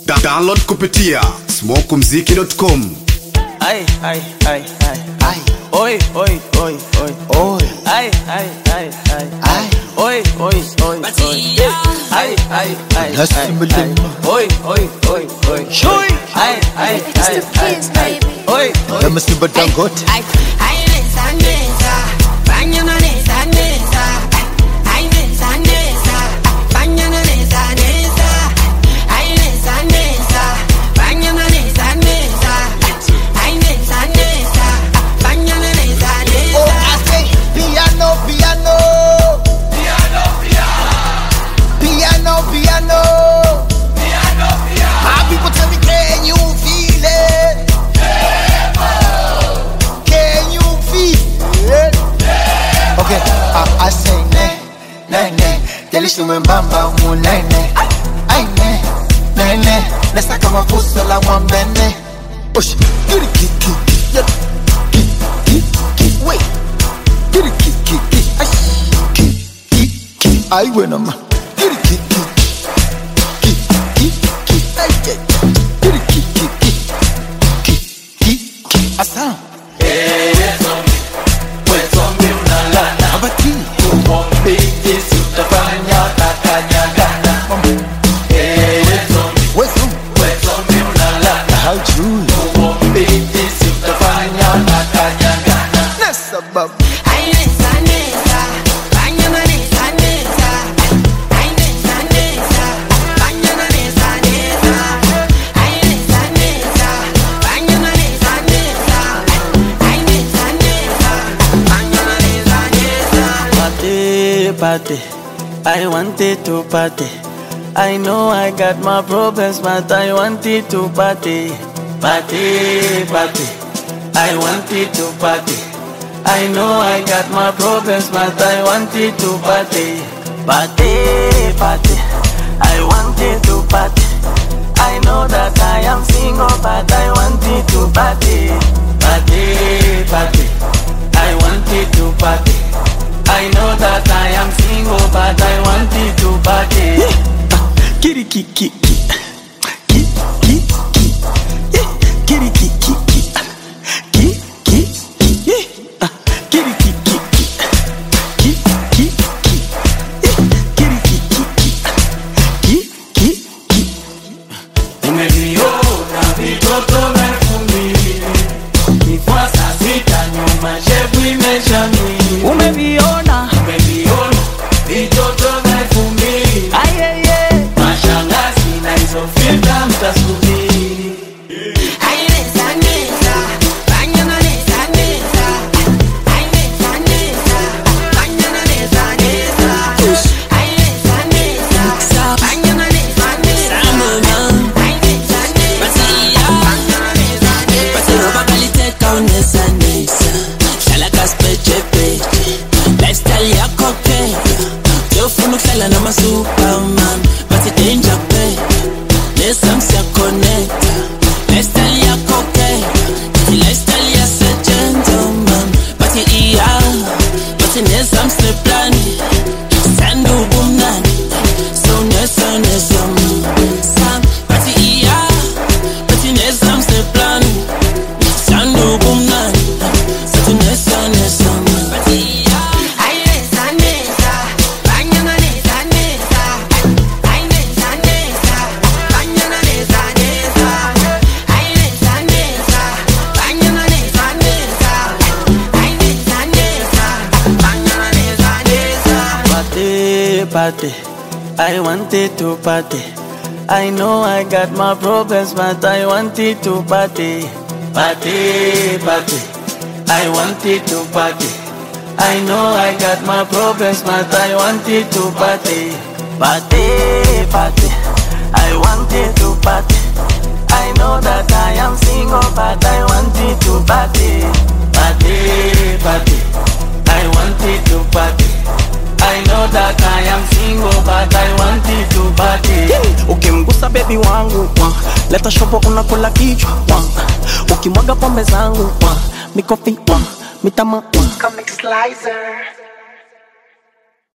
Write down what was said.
Download kupitia smokumziki.com. Ay, ay, ay, ay, ay. Oi, oi, oi, oi, oi. Ay, ay, ay, ay, ay. Oi, oi, oi, oi. Ay, ay, ay, ay. Oi, oi, oi, oi. Shui. Ay, ay, ay, ay. Oi, oi. Let me see but don't go. Ay, nesa, nesa. Bañana nesa, nesa. Ay, nesa, nesa. Bañana nesa, nesa. Ay, nesa, nesa. Bañana nesa, nesa. Ay, nesa, nesa. Bañana nesa, nesa. Oh, I say piano, piano. Piano, piano. Piano, piano. Piano, piano. My people tell me, can you feel it? Can you feel it? Okay, I say ne, ne, ne. Delishu mbamba munene. Ay ne, ne, ne. Nesa kama fuso la mwambene. Osh, giri kiki, yeah. Wait, giri kiki, ay bueno ma, giri kiki, ay giri kiki, asa. Ay, nesa, nesa. Bañana nesa, nesa. Ay, nesa, nesa. Bañana nesa, nesa. Ay, nesa, nesa. Bañana nesa, nesa. Ay, nesa, nesa. Bañana nesa, nesa. Party, party. I wanted to party. I know I got my problems, but I wanted to party. Party, party. I wanted to party. I know I got my problems, but I wanted to party. Party, party. I wanted to party. I know that I am single, but I wanted to party. Party, party. I wanted to party. I know that I am single, but I wanted to party. Kitty, kitty, kitty. Umeviona vitoto vimefumbi, ayeye, mashangazi na hizo filta mtasubiri. Ay, nesa, nesa. Bañana nesa, nesa. Ay, nesa, nesa. Bañana nesa, nesa. Ay, nesa, nesa. Bañana nesa, nesa. Ay, nesa, nesa. Bañana nesa, nesa. Lifestyle yakho ke uyofuna ukuhlala noma superman but danger pay lesam siya connect lifestyle yakho ke lifestyle ya gentleman but nesam se plan sandu bumnani so nesam sam but nesam se plan sandu bumnani so nesam Ay, nesa, nesa. Bañana nesa, nesa. Ay, nesa, nesa. Bañana nesa, nesa. Ay, nesa, nesa. Bañana nesa, nesa. Ay, nesa, nesa. Bañana nesa, nesa. Party, party. I wanted to party. I know I got my problems, but I wanted to party. Party, party. I wanted to party. I know I got my problems, but I wanted to party. Party, party. I wanted to party. I know that I am single, but I wanted to party. Party, party. I wanted to party. I know that I am single, but I wanted to party. Ukimgusa baby wangu, leta shopo unakula kichwa. Ukimwaga pombe zangu, mikofi, mitama, Comic Slicer.